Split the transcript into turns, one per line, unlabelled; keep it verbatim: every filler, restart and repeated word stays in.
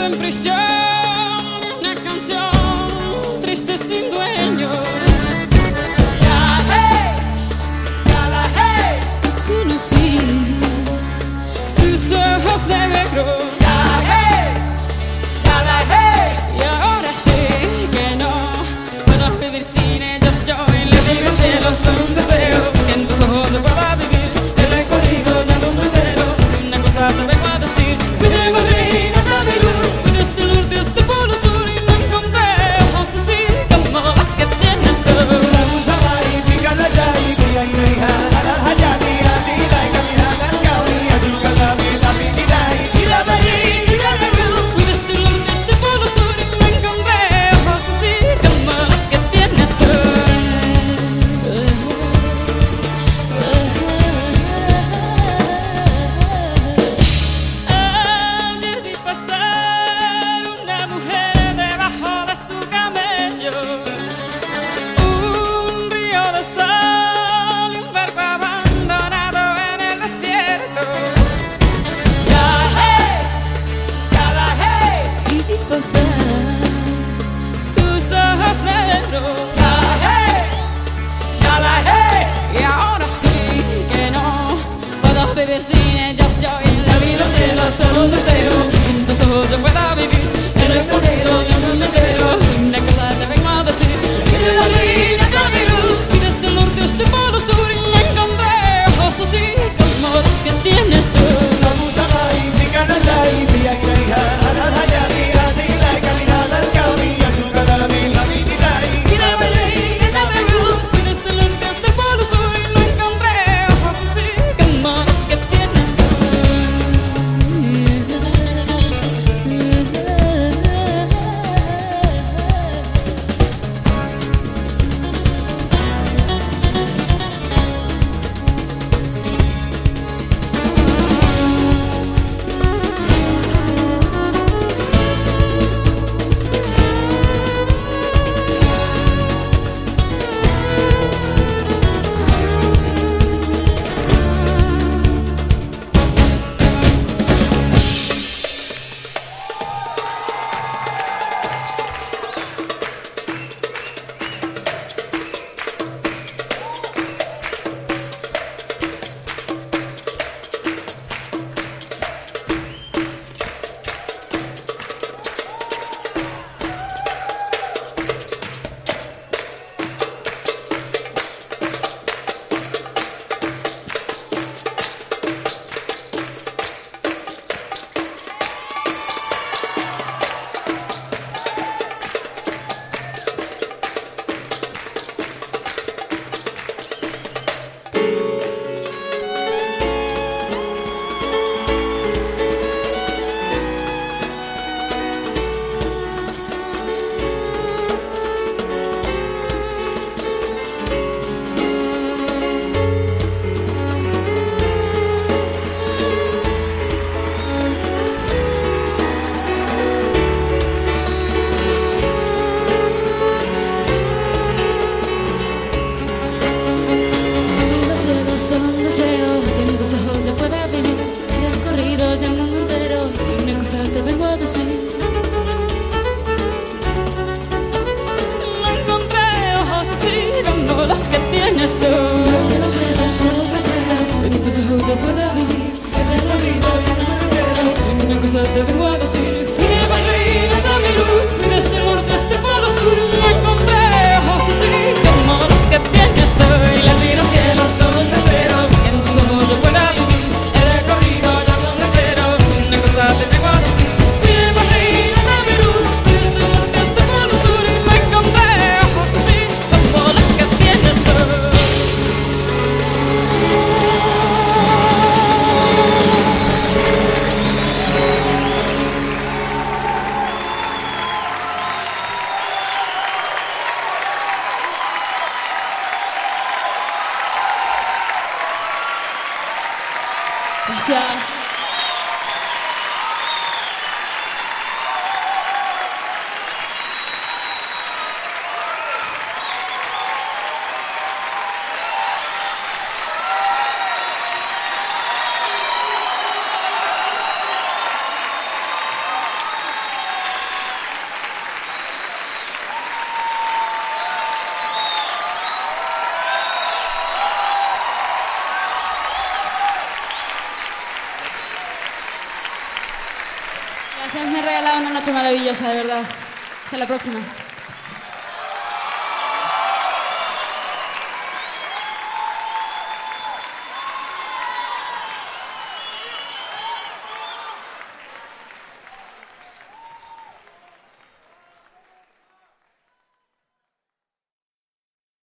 en prisión, una canción triste sin dueño.
Ya hey, ya la hey.
Conocí tus ojos de negro.
Ya hey, ya la hey.
Y ahora sé que no puedo vivir sin ellos. Yo y le digo cielo, son un deseo que en tus ojos yo pueda vivir.
El recorrido del mundo entero.
Una cosa te vengo a decir.
Fui de Madrid hasta Perú,
Desde el norte hasta el polo sur y no encontré ojos así como las que tienes tú.
vamos a Bari, picana ya y via y reja. Ala hayati, adila y caminada al cauri, ayuga la vida, pinita y la Bari, y la Perú.
Fui desde el norte hasta el polo sur y no encontré ojos así como las que tienes tú. Ayer vi pasar una mujer debajo de su camello, un río de sal y un barco abandonado en el desierto.
Ya hey, ya la hey.
Y vi pasar tus ojos negros.
Ya hey, ya la hey.
Y ahora sí que no puedo vivir sin ellas. Yo y la vida
Los cielos son un deseo.
en tus ojos yo pueda vivir.
El recorrido del mundo entero.
Una cosa te vengo a decir.
Fui de Madrid hasta Perú.
Y desde el norte hasta el polo sur y no encontré ojos así como los que tienes tú.
Vamos a Bari, picana ya y via y reja. Ala hayati, adila y caminada al cauri, ayuga la vida, pinita y la Bari, y la Perú.
Y desde el norte hasta el polo sur y no encontré ojos así como los que tienes tú. Solo un deseo que en tus ojos ya pueda vivir. El recorrido del mundo entero. Y una cosa te vengo a decir. No encontré ojos así como los que tienes tú.
Los cielos son un deseo.
En tus ojos ya pueda vivir.
El recorrido del mundo entero.
Y una cosa te vengo a decir. Fui de Madrid hasta Perú. Y desde el norte hasta el polo sur. No encontré ojos así como los que tienes tú. Y la vida
Los cielos son un deseo.
en tus ojos yo pueda vivir.
El recorrido del mundo entero.
Una cosa te tengo a decir. Fui de Madrid hasta Perú. Y desde el norte hasta el polo sur. Y no encontré ojos así como los que tienes tú. Gracias, me ha regalado una noche maravillosa, de verdad. Hasta la próxima.